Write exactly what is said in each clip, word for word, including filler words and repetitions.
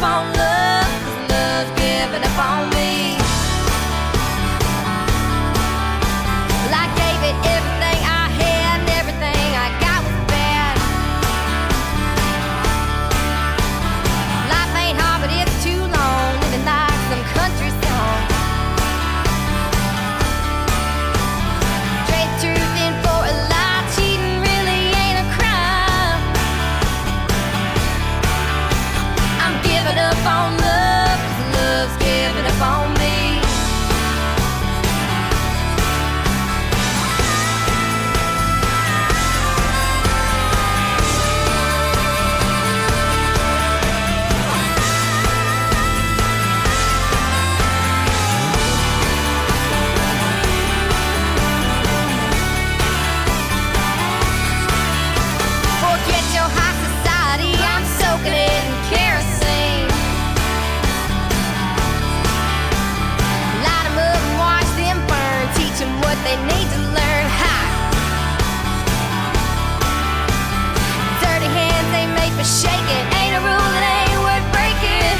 up on love, 'cause love's giving up on me. Well, I gave it everything I had, and everything I got was bad. Life ain't hard, but it's too long, living like some country song. Trade truth in for a lie, cheating really ain't a crime. I'm giving up on love, 'cause love's giving up on me. Forget your high society, I'm soaking it in kerosene. Light 'em up and watch them burn, teach 'em what they need to learn. Ha! Dirty hands ain't made for shaking, ain't a rule that ain't worth breaking.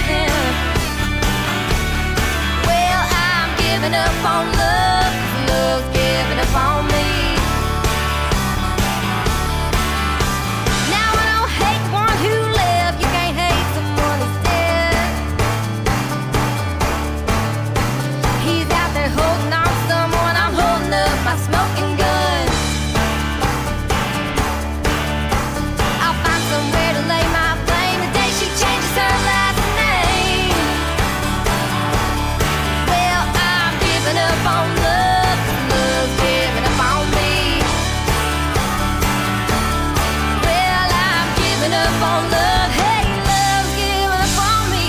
Well, I'm giving up on love, 'cause love's giving up on me. Now I don't hate the one who lived, you can't hate someone who's dead. He's out there holding on to someone, I'm holding up my smoking gun. I'll find somewhere to lay my flame the day she changes her last name. Well, I'm giving up on love, 'cause love's giving up on me. Well, I'm giving up on love, hey, love's giving up on me.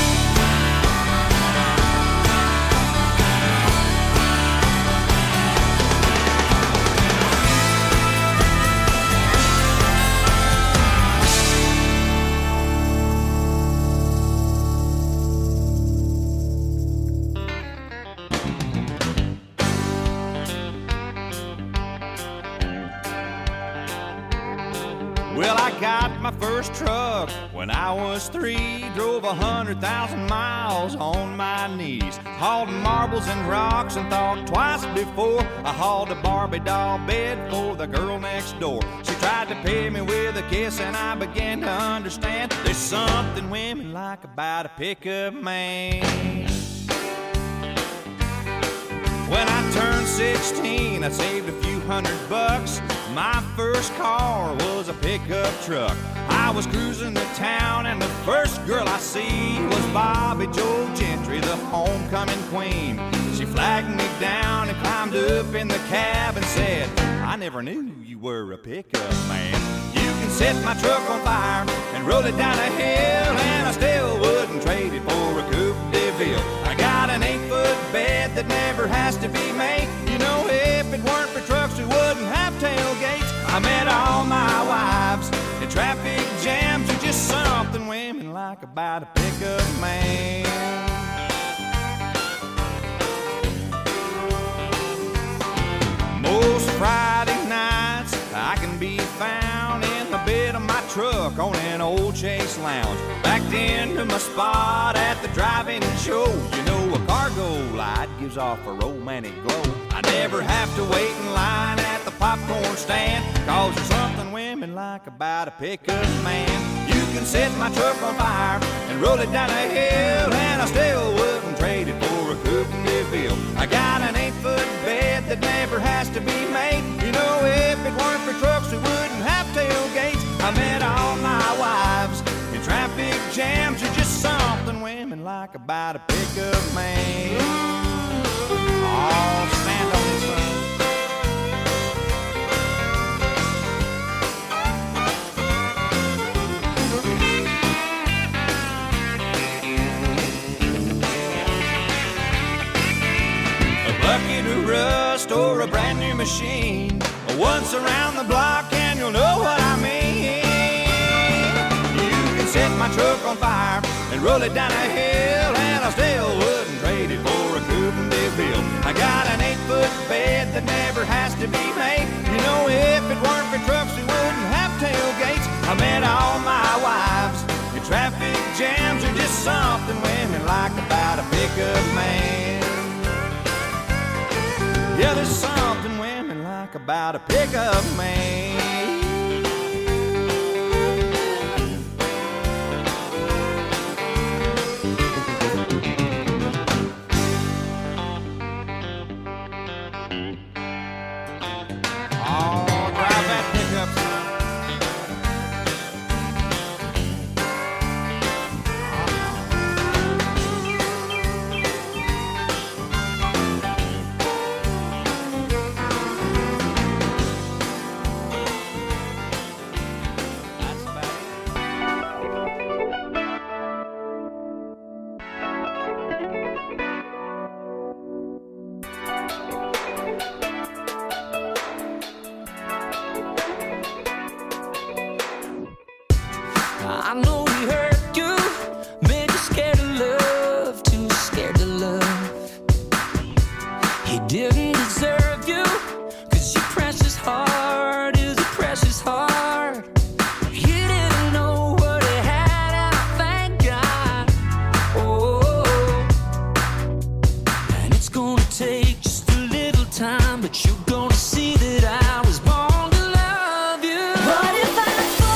Well, I got my first truck when I was three. Drove a hundred thousand miles on my knees. Hauled marbles and rocks and thought twice before I hauled a Barbie doll bed for the girl next door. She tried to pay me with a kiss and I began to understand there's something women like about a pickup man. When I turned sixteen, I saved a few hundred bucks. My first car was a pickup truck. I was cruising the town and the first girl I see was Bobby Joe Gentry, the homecoming queen. She flagged me down and climbed up in the cab and said, I never knew you were a pickup man. You can set my truck on fire and roll it down a hill, and I still wouldn't trade it for a Coupe de Ville. I got an eight-foot bed that never has to be made. You know, if it weren't for trucks, we wouldn't have tailgates. I met all my wives in traffic jams. There's just something women like about a pickup man. Most Friday nights I can be found in the bed of my truck on an old Chase Lounge, backed into my spot at the drive-in show. You know, a cargo light gives off a romantic glow. I never have to wait in line at the popcorn stand, 'cause there's something women like about a pickup man. You can set my truck on fire and roll it down a hill, and I still wouldn't trade it for a Coupe de Ville. I got an eight-foot bed that never has to be made. You know, if it weren't for trucks, we wouldn't have tailgates. I met all my wives in traffic jams. There's just something women like about a pickup man. Oh, stand on this one. A bucket of rust or a brand new machine, once around the block and you'll know what I mean. You can set my truck on fire and roll it down a hill, and I still wouldn't trade it for a Coupe de Ville. I got an eight-foot bed that never has to be made. You know, if it weren't for trucks, we wouldn't have tailgates. I met all my wives in traffic jams, are just Yeah, there's something women like about a pickup man. Oh, drive that pickup, son. I know he hurt you, made you scared of love, too scared to love. He didn't deserve you, cause your precious heart is a precious heart. He didn't know what he had, and I thank God. Oh, and it's gonna take just a little time, but you're gonna see that I was born to love you. What if I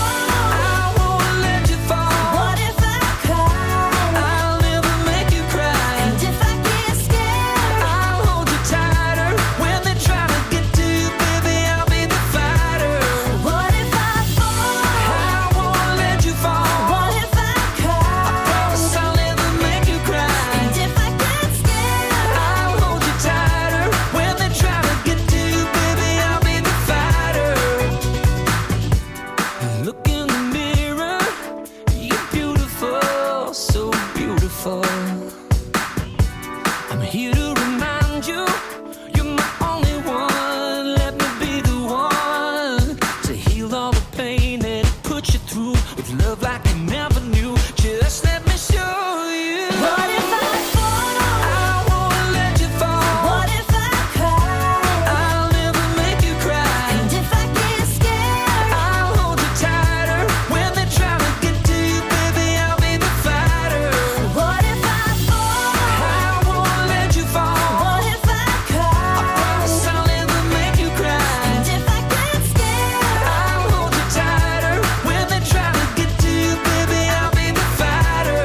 I'm here to remind you, you're my only one. Let me be the one to heal all the pain that it put you through with love like you never knew. Just let me show you. What if I fall? I won't let you fall. What if I cry? I'll never make you cry. And if I get scared, I'll hold you tighter. When they try to get to you, baby, I'll be the fighter. what if I fall? I won't let you fall. What if I cry? I promise I'll never make you cry. And if I get scared, I'll hold you tighter. When they try to get to you, baby, I'll be the fighter.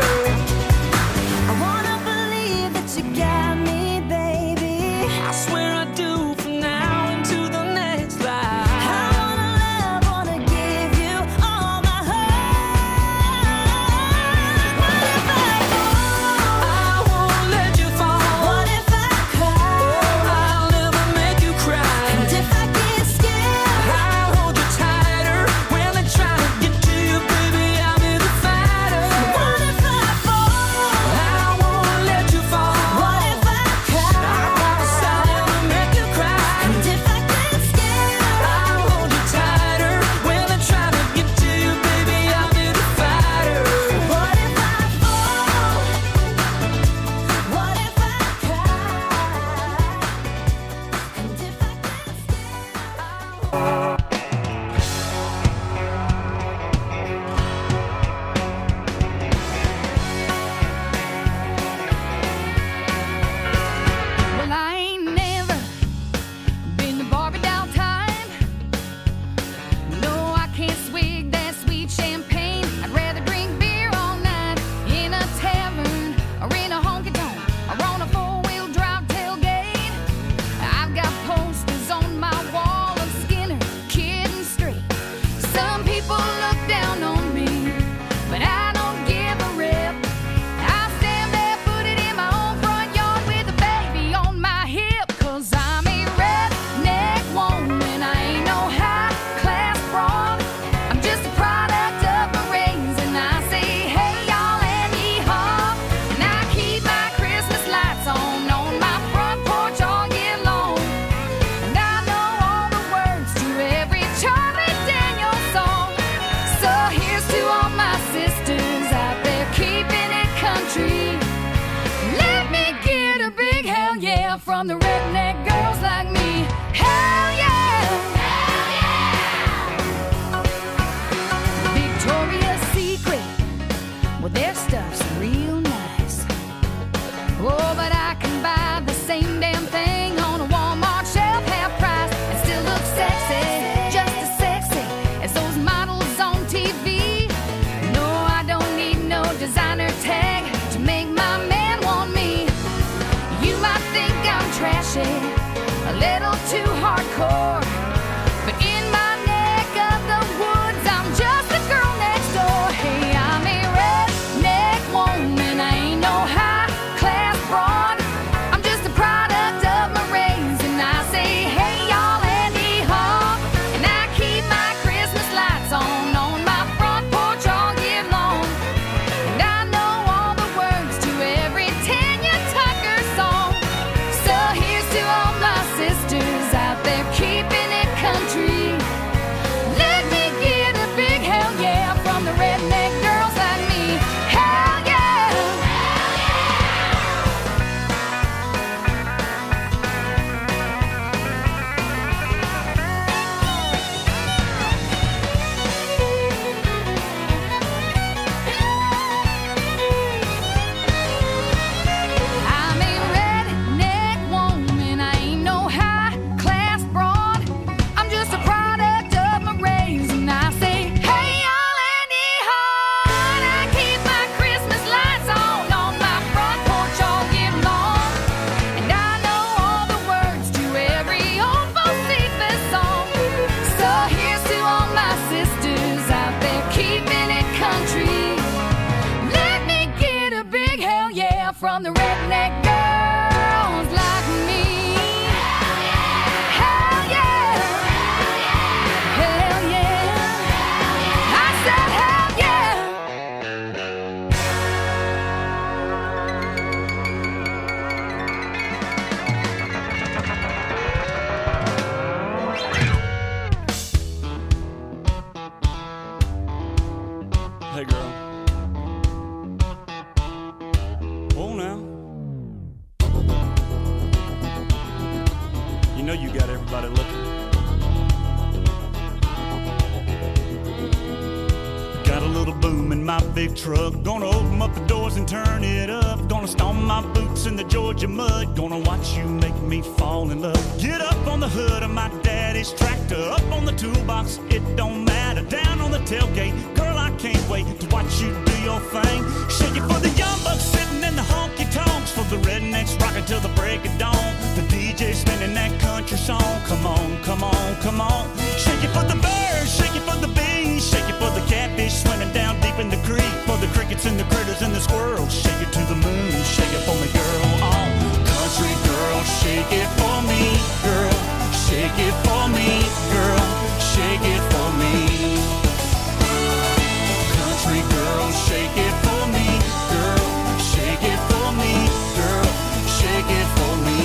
I wanna believe that you got me, baby. I swear I do from now into the next I life. wanna love, wanna give you all my heart. What if I fall? I won't let you fall. What if I cry? I'll never make you cry. And if I get scared, I'll hold you tighter. When they try to get to you, baby, I'll be the fighter. what if I fall? I won't let you fall. What if I I promise cry? I'll never make you cry. And if I get scared, I'll hold you tighter. When they try to get to you, baby, I'll be the fighter. what if I fall? What if I cry? And if I get scared, well, I ain't never been to Barbie doll time. No, I can't swig that sweet champagne. I'd rather drink beer all night in a tavern or in a honky tonk or on a four-wheel drive tailgate. I've got posters on my wall of Skinner, Kid and Straight. Some people look down on me, but I don't give a rip. I stand barefooted in my own front yard with a baby on my hip. Cause I'm a redneck woman, I ain't no high-class broad. I'm just a product of my raising. I say, hey y'all and yee-haw. And I keep my Christmas lights on on my front porch all year long. And I know all the words to every Charlie Daniels song. So here's to all my sisters out there keeping it country. Let me get a big hell yeah from the redneck girls like me. Hell yeah! Hell yeah! Victoria's Secret, well their stuff's real nice. Oh, but I can buy the same damn thing on a Walmart my big truck. Gonna open up the doors and turn it up. Gonna stomp my boots in the Georgia mud. Gonna watch you make me fall in love. Get up on the hood of my daddy's tractor. Up on the toolbox, it don't matter. Down on the tailgate, girl, I can't wait to watch you do your thing. Shake it for the young bucks sitting in the honky tonks. For the rednecks rocking till the break of dawn. The D J spinning that country song. Come on, come on, come on. Shake it for the birds, shake it for the bees. Shake it for the catfish swimming down deep in the creek. For the crickets and the critters and the squirrels. Shake it to the moon, shake it for me, girl. Oh, country girl, shake it for me, girl. Shake it for me, girl. Shake it for me. Country girl, shake it for me, girl. Shake it for me, girl. Shake it for me.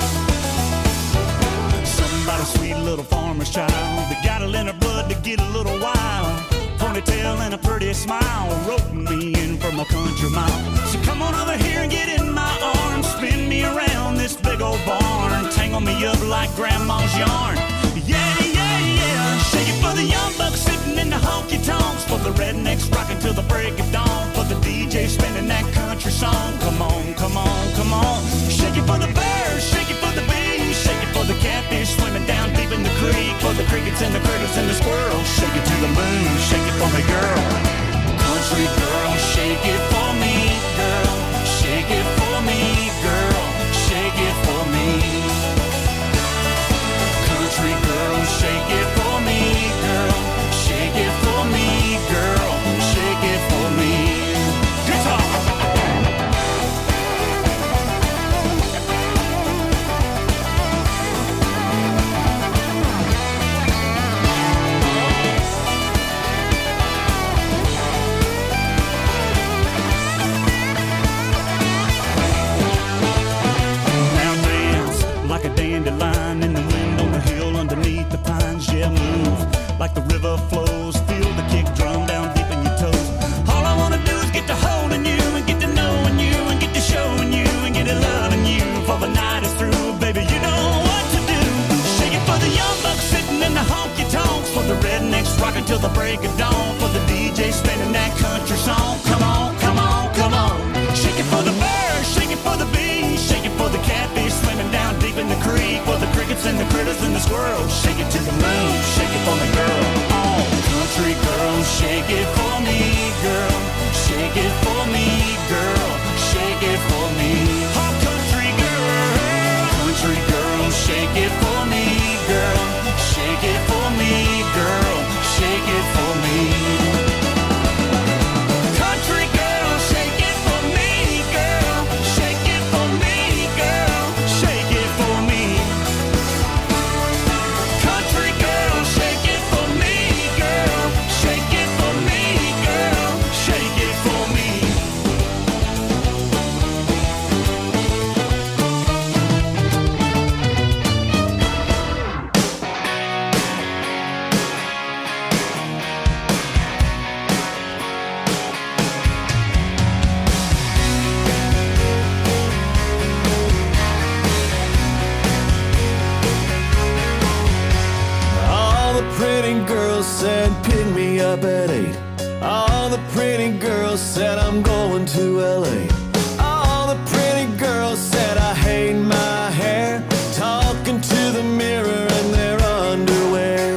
Somebody sweet little farmer's child that got it in her blood to get a little wild. Ponytail and a pretty smile roping me in from a country mile. So come on over here and get in my arms. Spin me around this big old barn. Tangle me up like grandma's yarn. Yeah, yeah, yeah. Shake it for the young bucks sitting in the honky tonks. For the rednecks rocking till the break of dawn. For the D J spinning that country song. Come on, come on, come on. Shake it for the birds, shake it for the bees. Shake it for the catfish swimming down deep in the creek. For the crickets and the critters and the squirrels. Shake it to the moon, shake it for me, girl. Country girl, shake it for me, girl. Shake it for me, girl. Shake it for me. Country girl, shake it for me, girl. Shake it for me, girl. Shake it for me. Guitar. Dandelion in the wind on the hill underneath the pines. Yeah, move like the river flows. Feel the kick drum down deep in your toes. All I wanna do is get to holding you and get to knowing you and get to showing you and get to loving you. For the night is through, baby, you know what to do. Shake it for the young bucks sitting in the honky tonks. For the rednecks rocking till the break of dawn. For the D J spinning that country song. Come on, come on, come on. Shake it for the birds, shake it for the bees. Shake it for the catfish swimming down deep in the creek. For the crickets and the critters and the squirrels. Shake it to the moon, shake it for me, girl. Oh, country girl, shake it for me, girl. Shake it for me, girl. Shake it for me. Oh, country girl, country girl, shake it for me, girl. Shake it for me, girl. Shake it for me. Country girl, shake it for me, girl. Shake it for me, girl. Shake it for me. Country girl, shake it for me, girl. Shake it for me, girl. Shake it for me. All the pretty girls said pick me up at eight. All the pretty girls said I'm going to L A. All the pretty girls said I hate my hair. Talking to the mirror in their underwear.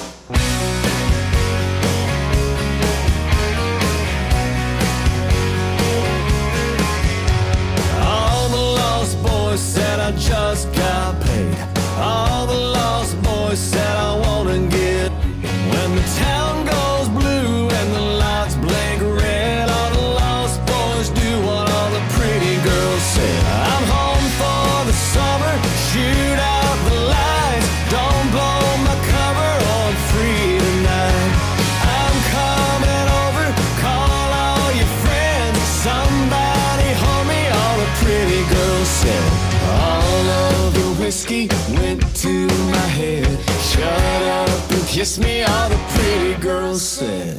All the lost boys said I just got paid. All the lost boys said I wanna get. When the town goes blue and the lights blink red, all the lost boys do what all the pretty girls said. I'm home for the summer, shoot out the lights. Don't blow my cover on free tonight. I'm coming over, call all your friends. Somebody hold me, all the pretty girls said. All of the whiskey went to my head. Shut up and kiss me, all the pretty girls said.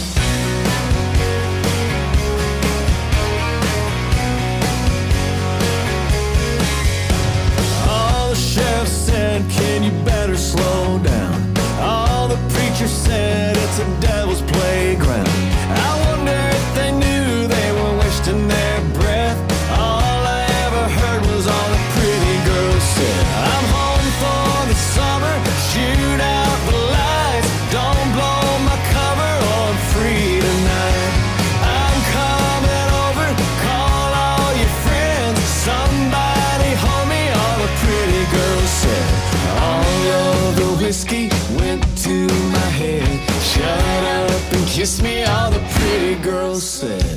All the sheriff said, can you better slow down? All the preachers said, it's a devil's playground. I wonder if kiss me, all the pretty girls said.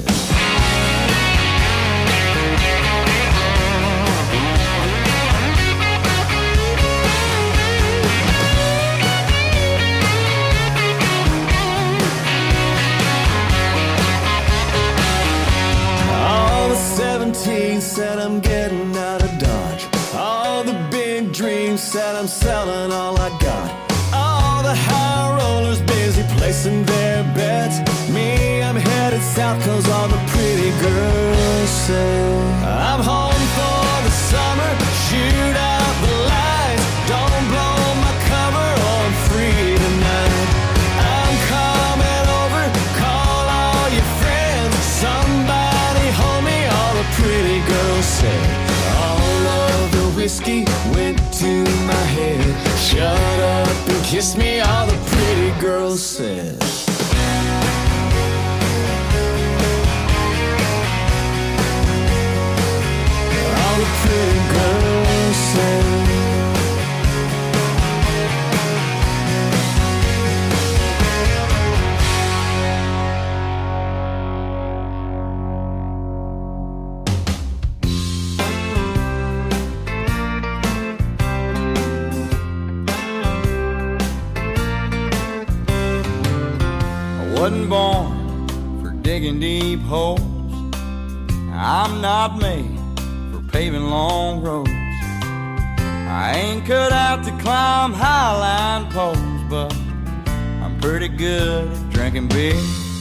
All the seventeen said I'm getting out of Dodge. All the big dreams said I'm selling all I got. All the high rollers busy placing their bets. Me, I'm headed south cause all the pretty girls say I'm home for the summer, shoot out the lights. Don't blow my cover or I'm free tonight. I'm coming over, call all your friends. Somebody hold me, all the pretty girls say. All of the whiskey went to my head. Shut up and kiss me, all the pretty girls said. All the pretty girls said. Wasn't born for digging deep holes. I'm not made for paving long roads. I ain't cut out to climb highline poles, but I'm pretty good at drinking beer.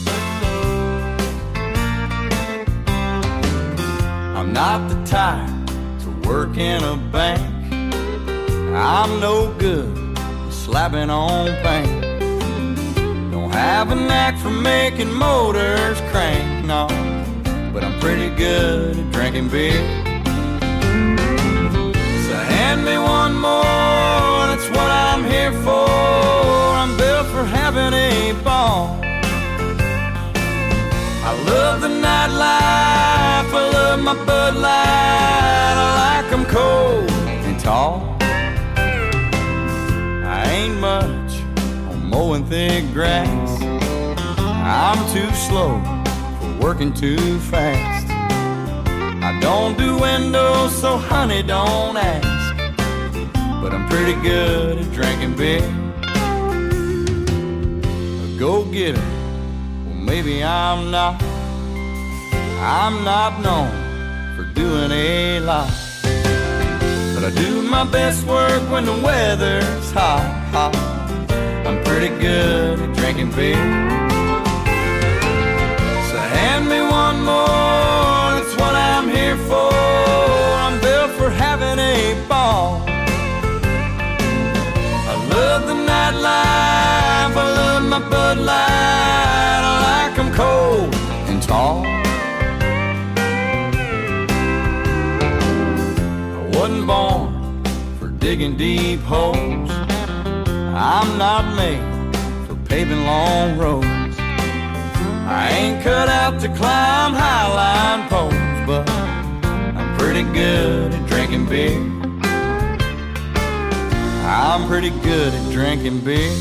I'm not the type to work in a bank. I'm no good at slapping on paint. Have a knack for making motors crank, no, but I'm pretty good at drinking beer. So hand me one more, that's what I'm here for. I'm built for having a ball. I love the nightlife, I love my Bud Light. I like 'em cold and tall. I ain't much mowing thick grass. I'm too slow for working too fast. I don't do windows, so honey, don't ask. But I'm pretty good at drinking beer. A go-getter, well maybe I'm not. I'm not known for doing a lot, but I do my best work when the weather's hot, hot. I'm pretty good at drinking beer. So hand me one more, that's what I'm here for. I'm built for having a ball. I love the nightlife, I love my Bud Light. I like 'em cold and tall. I wasn't born for digging deep holes. I'm not made for paving long roads. I ain't cut out to climb highline poles, but I'm pretty good at drinking beer. I'm pretty good at drinking beer.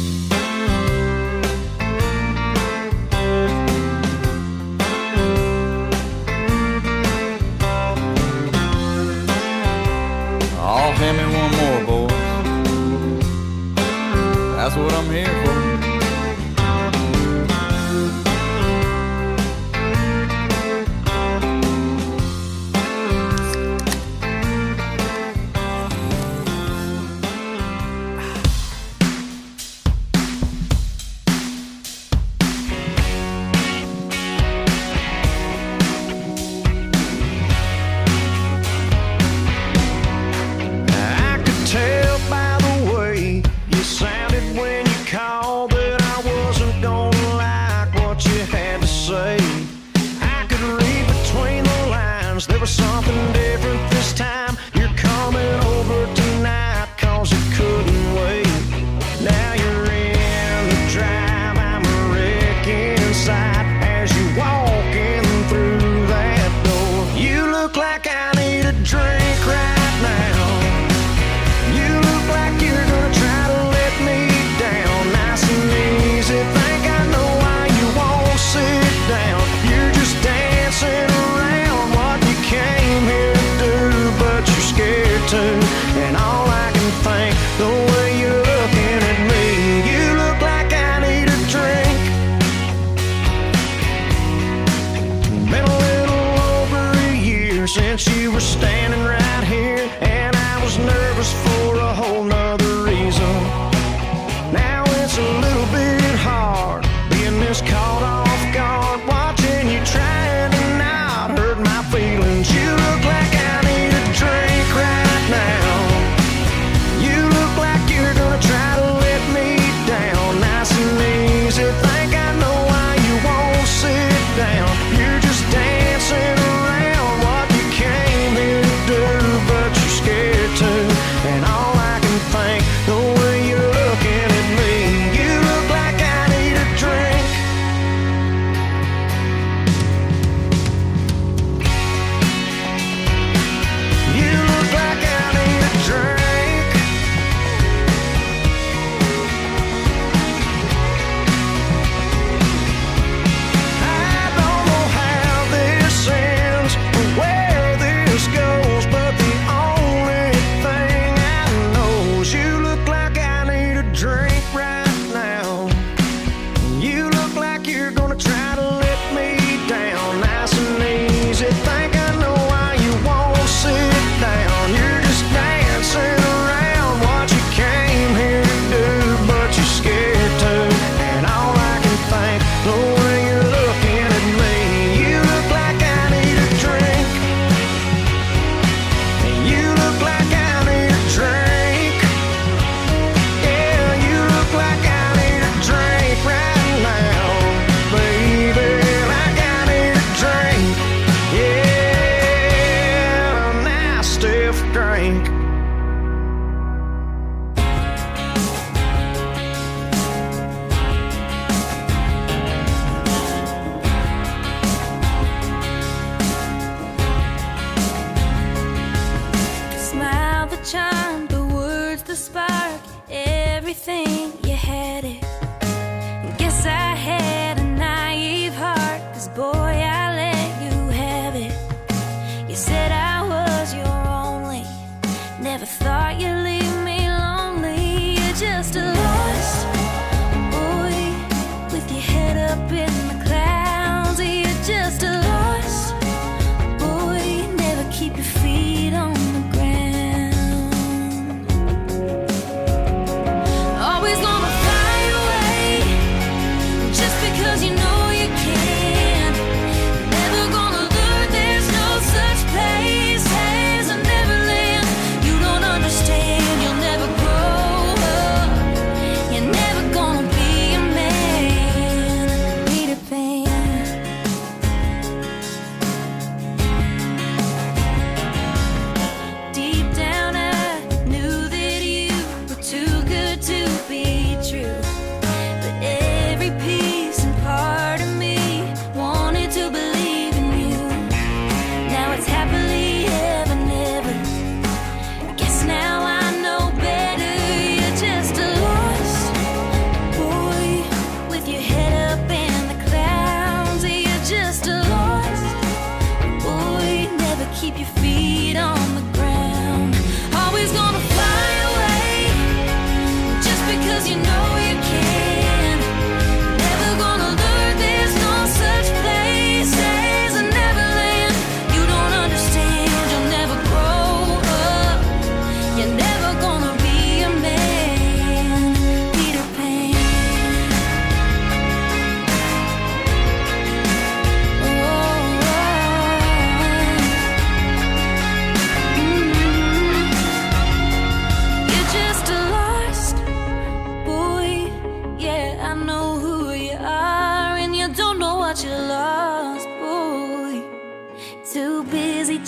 Oh, hand me one more, boys. That's what I'm here for.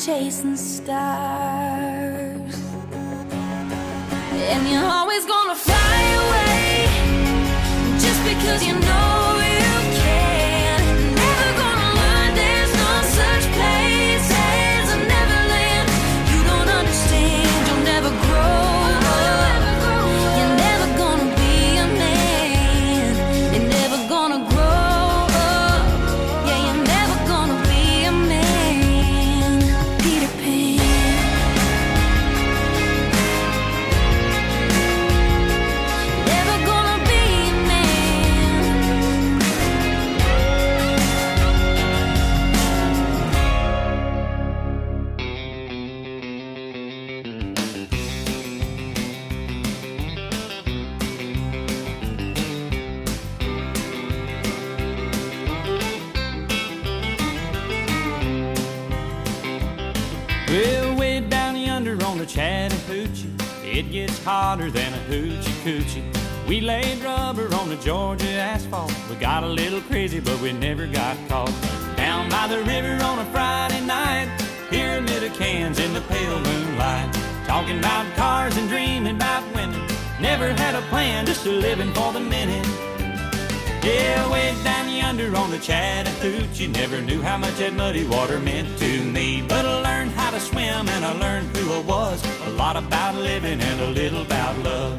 chasing stars. And you're always gonna fly away just because you know you can. Never gonna learn there's no such place as a Neverland. You don't understand, you'll never grow up. You're never gonna be a man. You're never gonna grow up. Yeah, you're never gonna be a man. Peter Pan. Never gonna be a man. Well, way down yonder on the Chattahoochee, it gets hotter than a hoochie coochie. We laid rubber on the Georgia asphalt. We got a little crazy, but we never got caught. Down by the river on a Friday night, pyramid of cans in the pale moonlight. Talking about cars and dreaming about women. Never had a plan, just a living for the minute. Yeah, way down yonder on the Chattahoochee, never knew how much that muddy water meant to me. But I learned how to swim and I learned who I was. A lot about living and a little about love.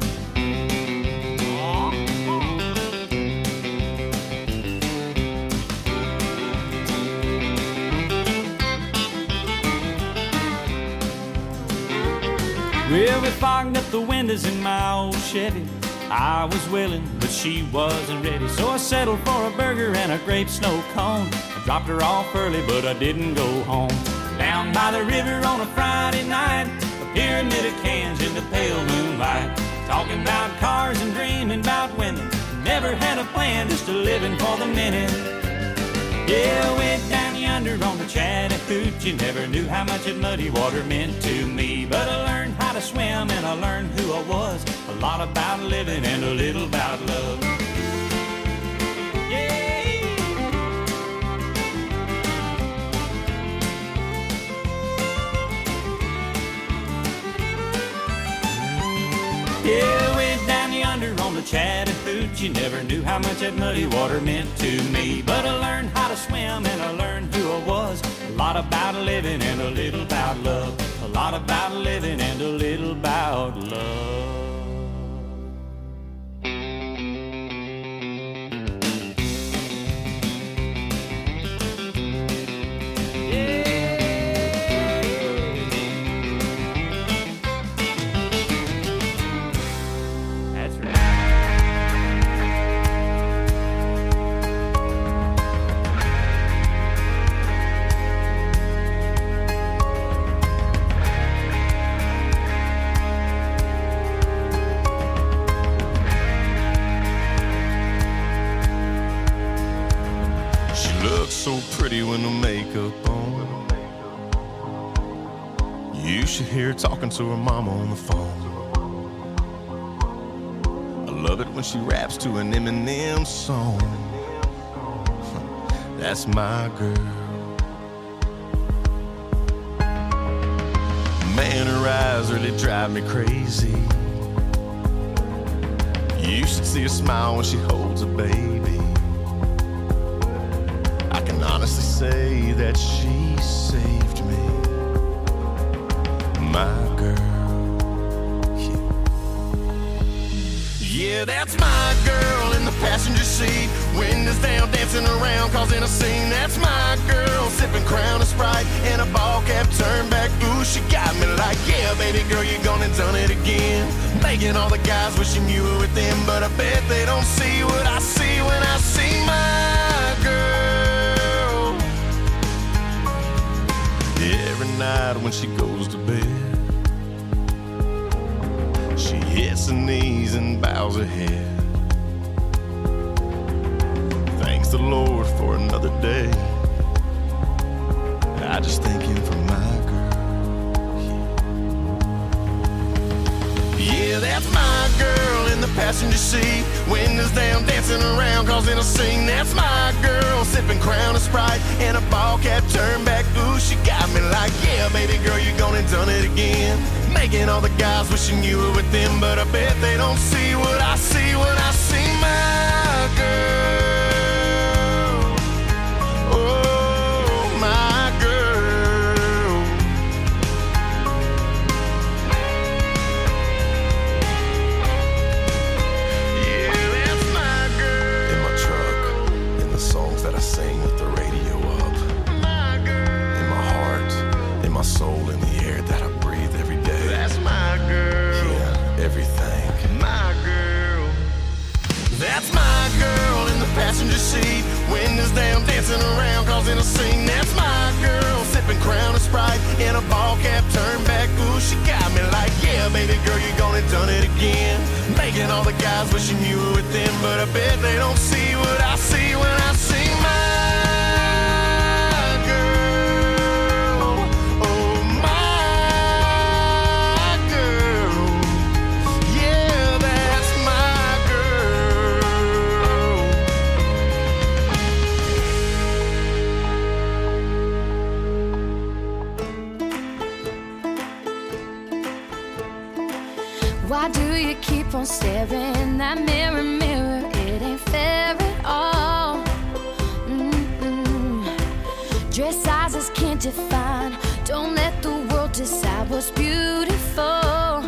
Well, we fogged up the windows in my old Chevy. I was willing, but she wasn't ready. So I settled for a burger and a grape snow cone. I dropped her off early, but I didn't go home. Down by the river on a Friday night, a pyramid of cans in the pale moonlight. Talking about cars and dreaming about women. Never had a plan, just a living for the minute. Yeah, way down yonder on the Chattahoochee, never knew how much that muddy water meant to me. But I learned how to swim and I learned who I was. A lot about living and a little about love. Yeah. Yeah, way down yonder on the Chattahoochee, never knew how much that muddy water meant to me. But I learned how to swim and I learned who I was. A lot about living and a little about love. A lot about living and a little about love. So pretty when the makeup on. You should hear her talking to her mama on the phone. I love it when she raps to an Eminem song. That's my girl. Man, her eyes really drive me crazy. You should see her smile when she holds a baby. Honestly say that she saved me, my girl. Yeah, yeah, that's my girl in the passenger seat. Windows down, dancing around, causing a scene. That's my girl, sipping Crown and Sprite and a ball cap turned back. Ooh, she got me like, yeah, baby girl, you gone and done it again. Making all the guys wishing you were with them, but I bet they don't see what I see when I see my girl. Every night when she goes to bed, she hits her knees and bows her head. Thanks the Lord for another day. I just thank him for my girl. Yeah, that's my girl in the passenger seat. Windows down, dancing around, cause in a scene, that's my girl. Sipping Crown and Sprite and a ball cap turned back. Ooh, she got me like, yeah, baby girl, you gone and done it again. Making all the guys wishing you were with them, but I bet they don't see what I see when I see my girl. Oh, my girl. Yeah, that's my girl. In my truck, in the songs that I sing with the radio up. My girl. In my heart, in my soul, in the air that I breathe every day. That's my girl. Yeah, everything. My girl. That's my girl in the passenger seat. Windows down, dancing around, causing a scene. That's my girl, sipping Crown and Sprite in a ball cap turned back. Ooh, she got me like, yeah, baby girl, you gone and done it again. Making all the guys wishing you were with them, but I bet they don't see what I see when I see my girl. Oh, my girl. Yeah, that's my girl. Why do you keep on staring? That mirror, mirror, it ain't fair at all. Mm-mm. Dress sizes can't define. Don't let the world decide what's beautiful.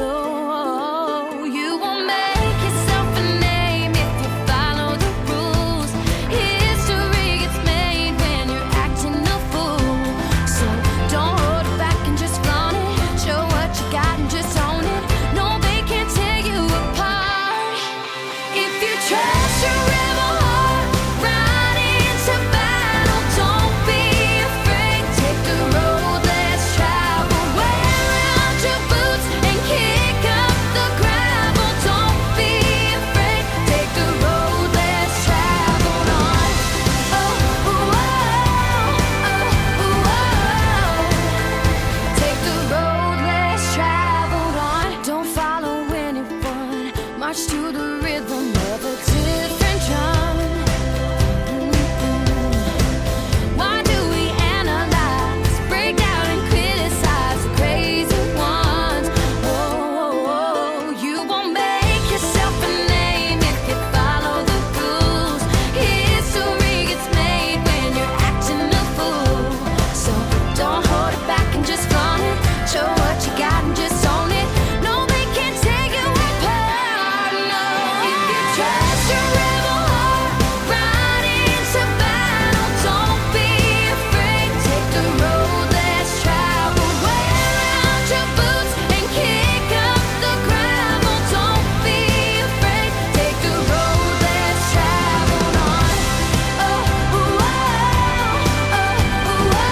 No, you won't make yourself a name if you follow the rules. History gets made when you're acting a fool. So don't hold it back and just flaunt it. Show what you got and just own it. No, they can't tear you apart. If you trust your rebel heart, ride into battle. Don't be afraid. Take the road less traveled. Wear out your boots and kick up the gravel. Don't be afraid. Take the road less traveled on. Oh, oh, oh, oh, oh. Take the road less traveled on. Don't follow anyone. March to the rhythm of a different drum. Mm-mm. Why do we analyze, break down and criticize the crazy ones? Oh, oh, oh. You won't make yourself a name if you follow the rules. History gets made when you're acting a fool. So don't hold it back and just flaunt it. Show what you got and just own it. No, they can't take you apart. No, if you trust your rebel heart, ride into battle. Don't be afraid. Take the road less traveled. Wear out your boots and kick up the gravel. Don't be afraid. Take the road less traveled on. Oh, oh, oh, oh, oh.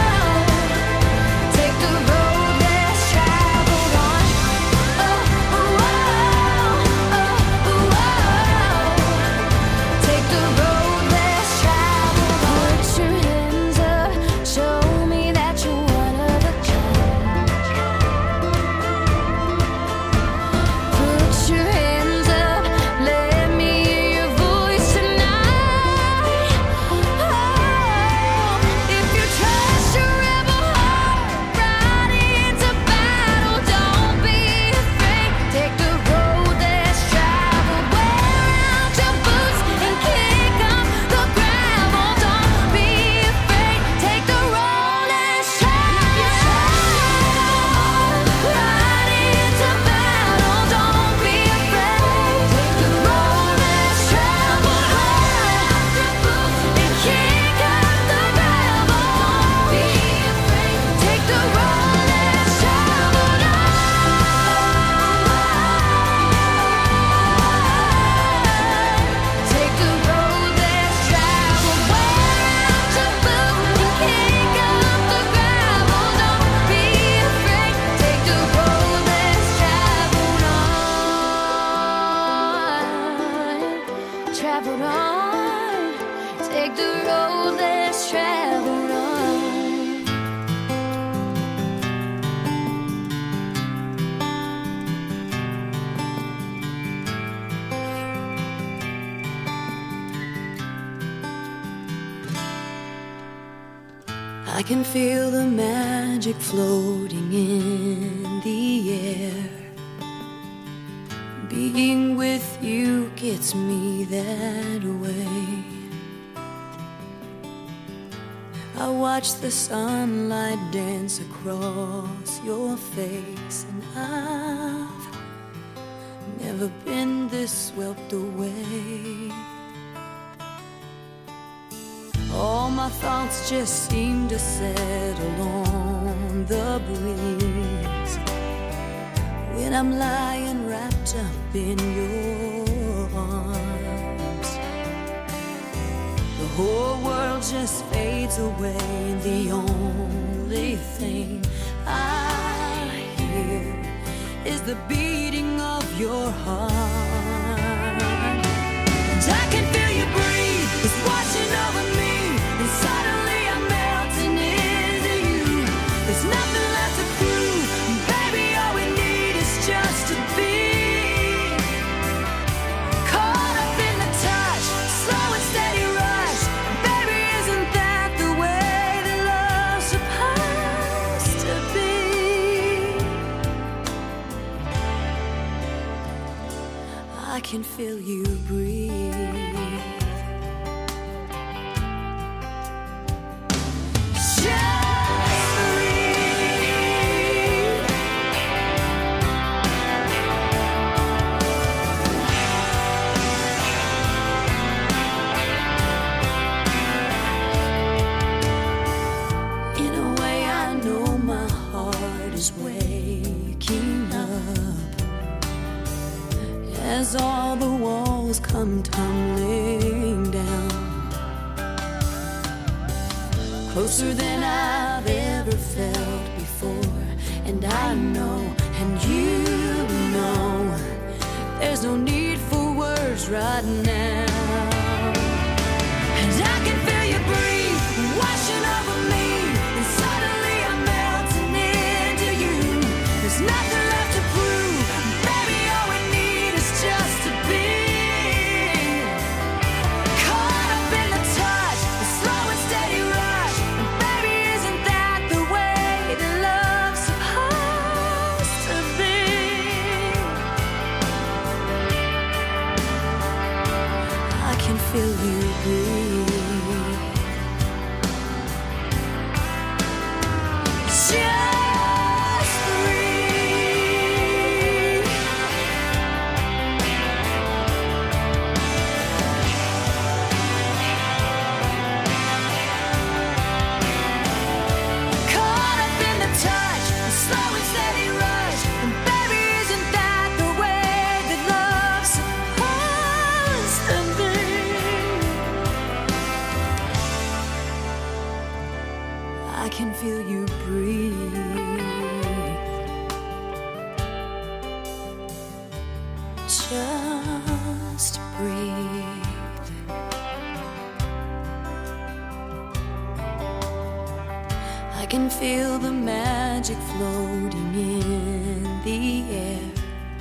Take the road less traveled on. Oh, oh, oh, oh, oh. Take the road less traveled on. Put your hands up, show me that you're one of a kind. Put your hands up, let me hear your voice tonight. Oh, if you trust your rebel heart, ride into battle. Don't be afraid. Take the road less traveled. Wear out your boots and kick up the gravel. Don't be afraid. Take the road less traveled. Ride into battle. Don't be afraid. Take the road less traveled. Wear out your boots and kick up the gravel. Don't be afraid. Take the road less traveled. Take the road less traveled. Wear out your boots and kick up the gravel. Don't be afraid. Take the road less traveled on. Traveled on. Take the road less traveled on. I can feel the magic floating in the air. Being with you gets me that way. I watch the sunlight dance across your face, and I've never been this swept away. All my thoughts just seem to settle on the breeze when I'm lying wrapped up in your arms. The whole world just fades away, and the only thing I hear is the beating of your heart. And I can feel you breathe, it's washing over me. And suddenly I'm melting into you. There's nothing left to prove. Baby, all we need is just to be caught up in the touch, slow and steady rush. Baby, isn't that the way that love's supposed to be? I can feel you breathe. As all the walls come tumbling down, closer than I've ever felt before. And I know, and you know, there's no need for words right now. And I can feel you breathe, washing over me. And suddenly I'm melting into you. There's nothing left to prove. Baby, all we need is just to be caught up in the touch, the slow and steady rush. And baby, isn't that the way that love's supposed to be? I can feel you breathe. Just breathe. Caught up in the touch, the slow and steady rush. And baby, isn't that the way that love's supposed to be? I can feel you breathe. Just breathe. I can feel the magic floating in the air.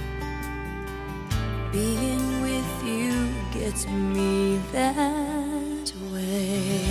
Being with you gets me that way.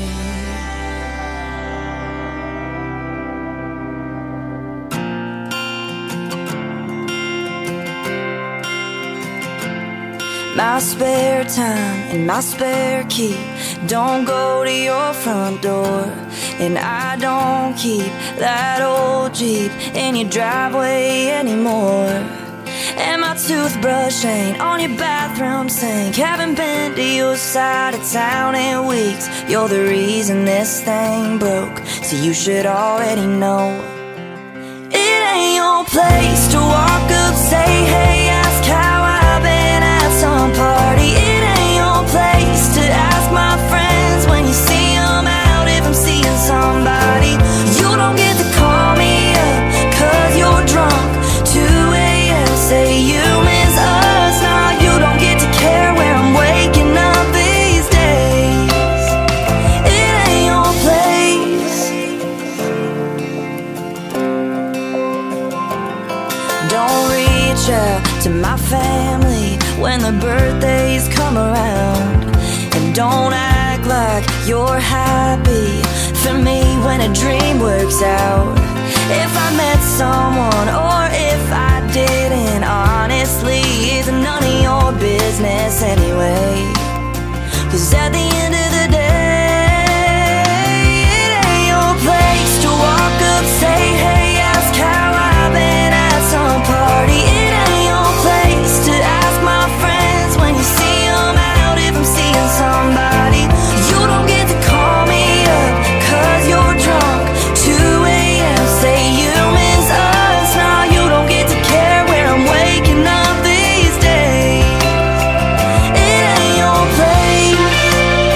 My spare time and my spare key don't go to your front door. And I don't keep that old Jeep in your driveway anymore. And my toothbrush ain't on your bathroom sink. Haven't been to your side of town in weeks. You're the reason this thing broke, so you should already know. It ain't your place to walk up, say hey, ask how I've been at some party. It ain't your place to ask my friends when you see them out if I'm seeing somebody. You don't get to call me up cause you're drunk. two a.m. say you miss us. Nah, you don't get to care where I'm waking up these days. It ain't your place. Don't reach out to my family when the birthdays come around. And don't act like you're happy for me when a dream works out. If I met someone or if I didn't, honestly, it's none of your business anyway. 'Cause at the end of the day, it ain't your place to walk up, say, hey, ask how I've been at some party. It ain't your place to ask my friends when you see them out if I'm seeing somebody. You don't get to call me up 'cause you're drunk, two a.m. say you miss us. Now you don't get to care where I'm waking up these days. It ain't your place.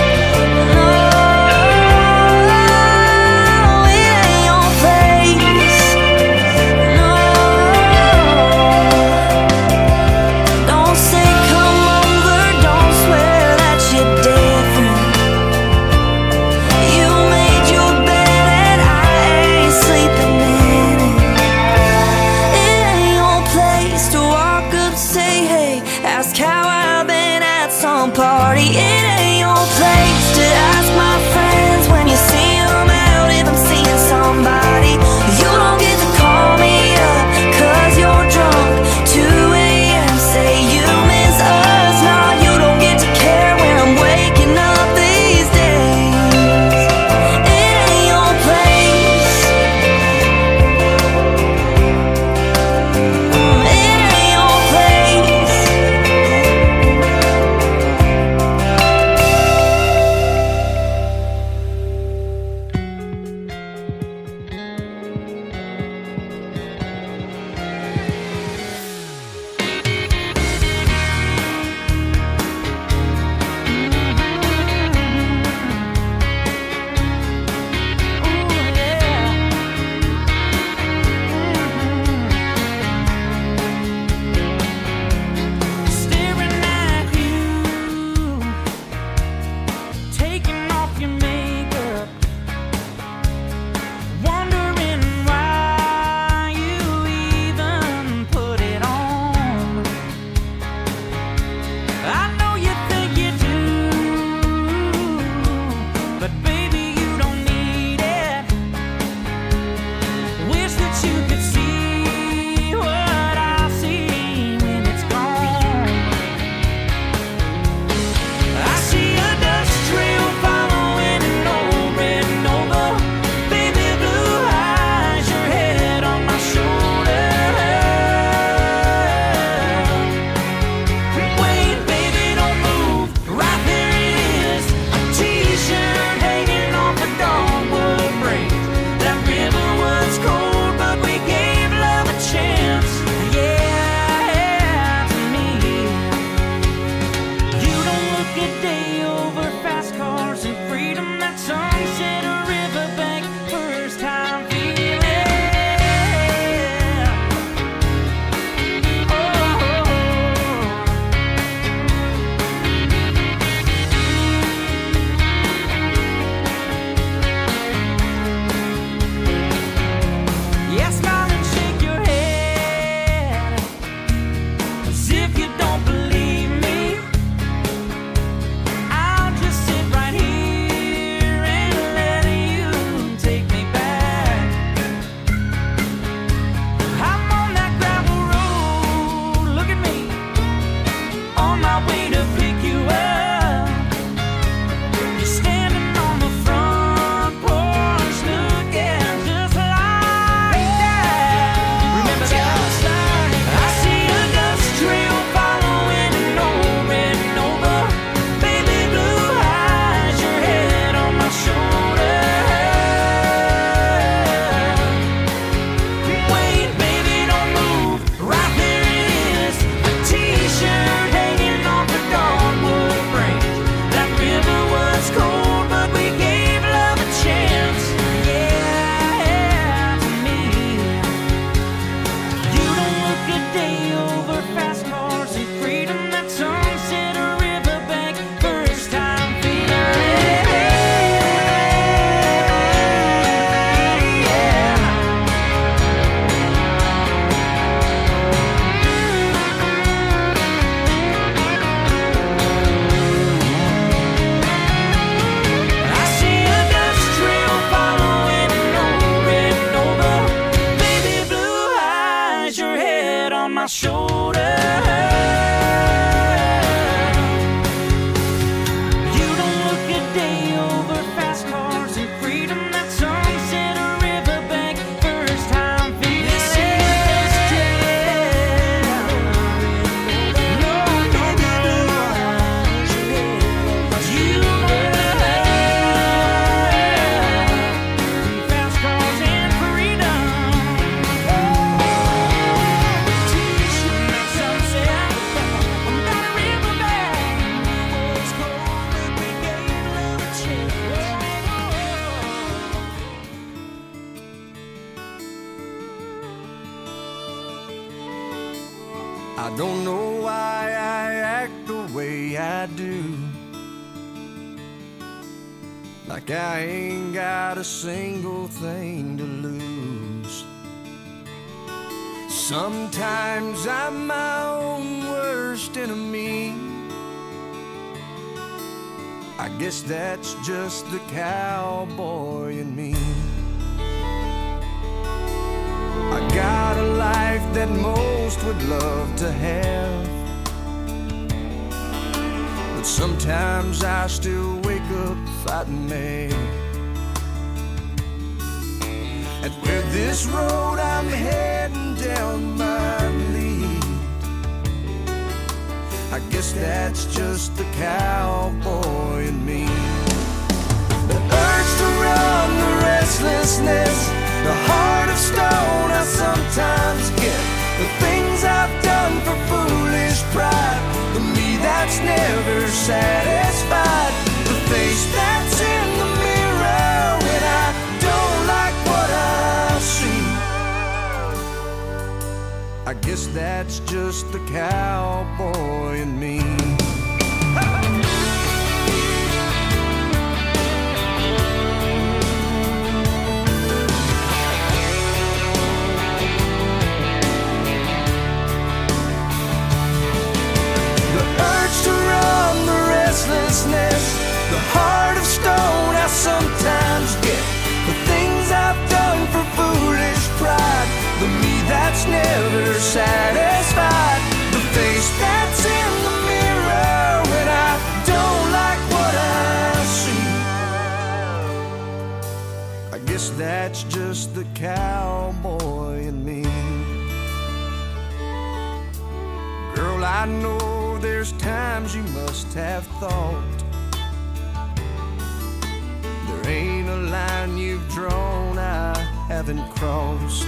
don't know why I act the way I do, like I ain't got a single thing to lose. Sometimes I'm my own worst enemy. I guess that's just the cowboy in me. I got a life that most would love to have, but sometimes I still wake up fighting mad. And where this road I'm heading down might lead, I guess that's just the cowboy in me. The urge to run, the restlessness, the heart of stone I sometimes get, the things I've done for foolish pride, the me that's never satisfied, the face that's in the mirror when I don't like what I see. I guess that's just the cowboy in me. The heart of stone I sometimes get, the things I've done for foolish pride, the me that's never satisfied, the face that's in the mirror when I don't like what I see. I guess that's just the cowboy in me. Girl, I know there's times you must have thought there ain't a line you've drawn I haven't crossed,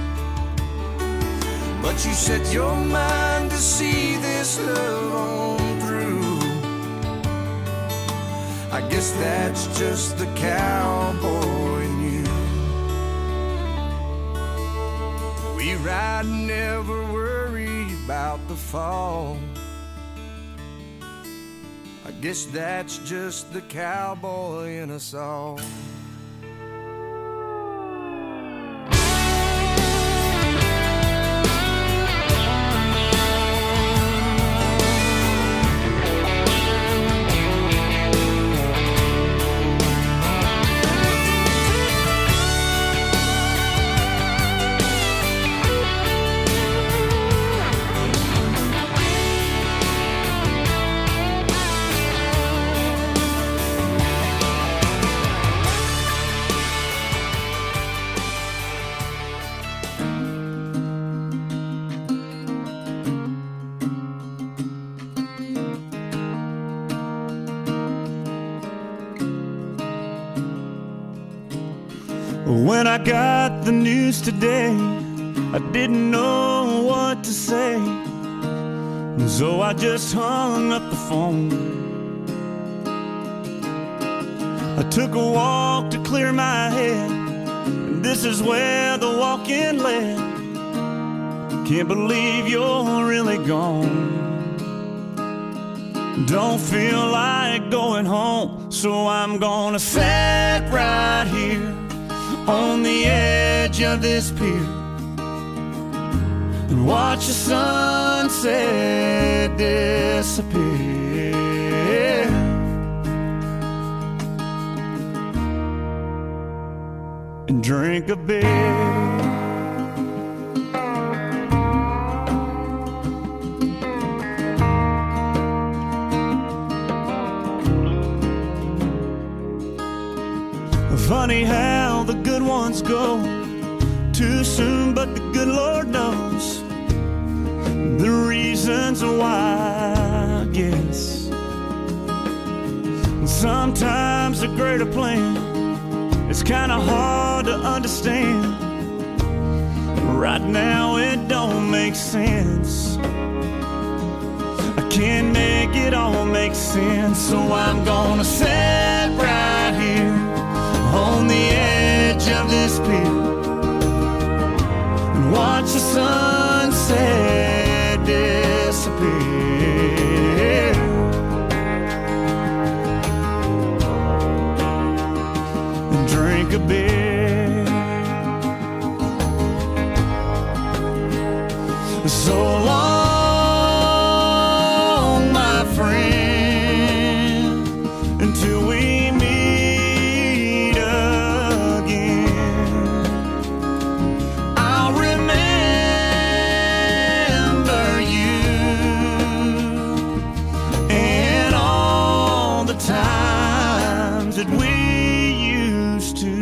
but you set your mind to see this love on through. I guess that's just the cowboy in you. We ride, never worry about the fall. I guess that's just the cowboy in us all. When I got the news today, I didn't know what to say, so I just hung up the phone. I took a walk to clear my head, and this is where the walk-in led. Can't believe you're really gone. Don't feel like going home, so I'm gonna sit right here on the edge of this pier and watch the sunset disappear, and drink a beer. Funny how the good ones go too soon, but the good Lord knows the reasons why, I guess. Sometimes a greater plan is kinda hard to understand. Right now it don't make sense. I can't make it all make sense, so I'm gonna sit right here on the edge of this pier and watch the sunset disappear. a beer. So long, my friend, until we meet again. I'll remember you and all the times that we used to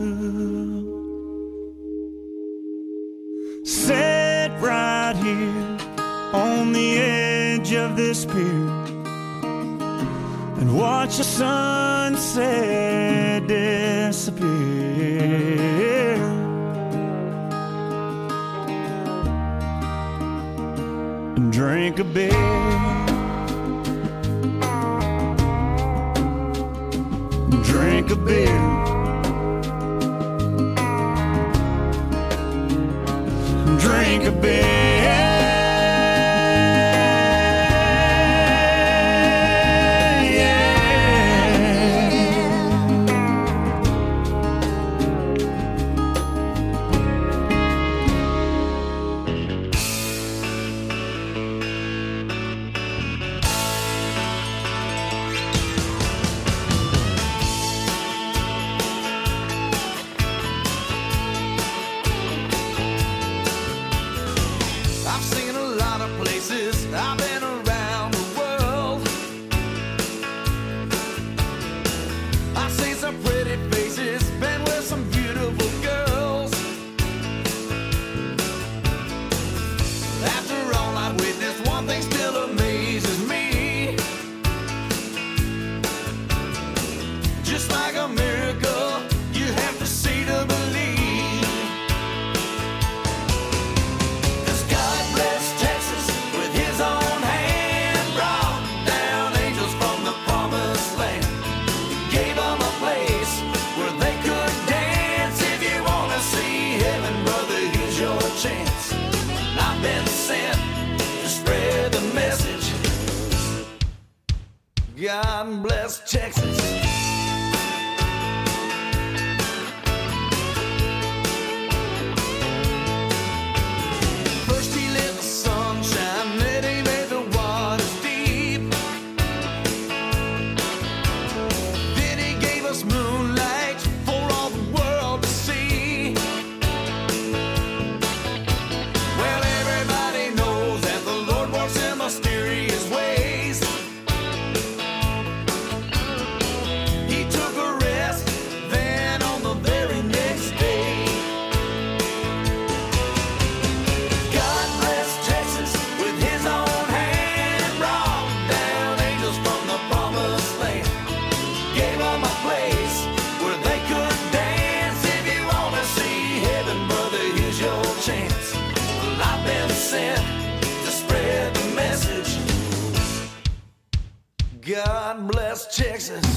sit right here on the edge of this pier and watch the sunset disappear. And drink a beer. Drink a beer. Drink a beer. I've seen a lot of places, I've been around the world. I've seen some pretty faces, been with some beautiful girls. After all I've witnessed, one thing still amazes me. Just like a miracle, you have to see to believe. 'Cause God bless Texas with his own hand, brought down angels from the promised land. Gave them a place where they could dance. If you want to see heaven, brother, here's your chance. I've been sent to spread the message. God bless Texas. First he lit the sunshine, then he made the waters deep. Then he gave us moonlight for all the world to see. Well, everybody knows that the Lord works in mysterious ways. He took a rest, then on the very next day. God bless Texas with his own hand, brought down angels from the promised land. Gave them a place where they could dance. If you want to see heaven, brother, here's your chance. Well, I've been sent to spread the message. God bless Texas.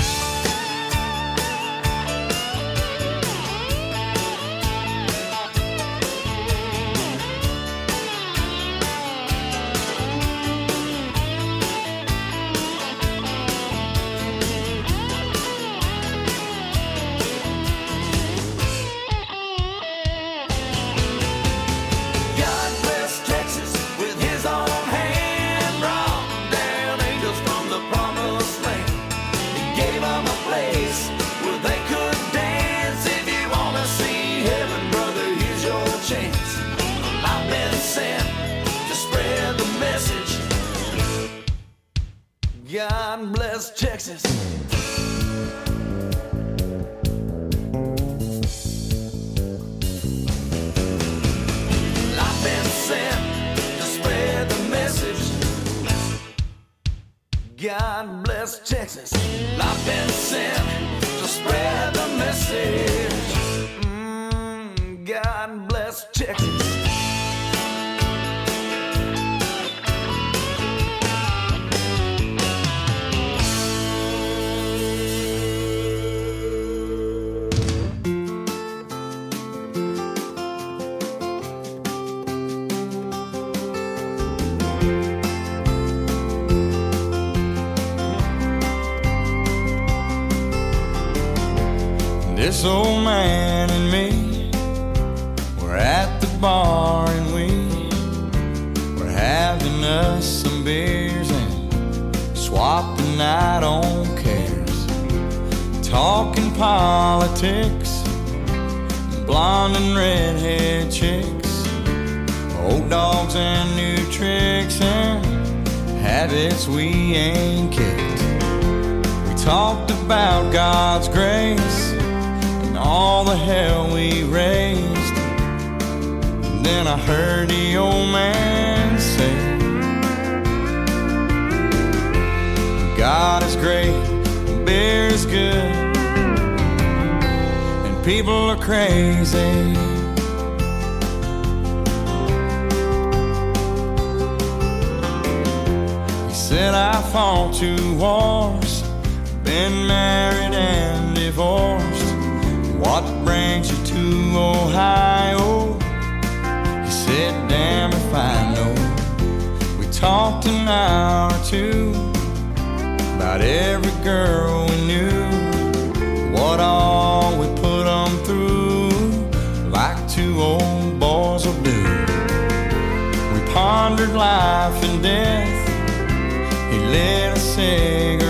God bless Texas with his own hand, brought down angels from the promised land. He gave them a place where they could dance. If you want to see heaven, brother, here's your chance. I've been sent to spread the message. God bless Texas. I've been sent to spread the message. God bless Texas. I've been sent to spread the message. Mm, God bless Texas. This old man and me, we're at the bar and we, we're having us some beers and swapping out on cares, talking politics, blonde and redhead chicks, old dogs and new tricks and habits we ain't kicked. We talked about God's grace and all the hell we raised. And then I heard the old man say, God is great, beer is good, and people are crazy. Said I fought two wars, been married and divorced. What brings you to Ohio? He said, damn if I know. We talked an hour or two about every girl we knew, what all we put them through, like two old boys will do. We pondered life and death. He lit a cigarette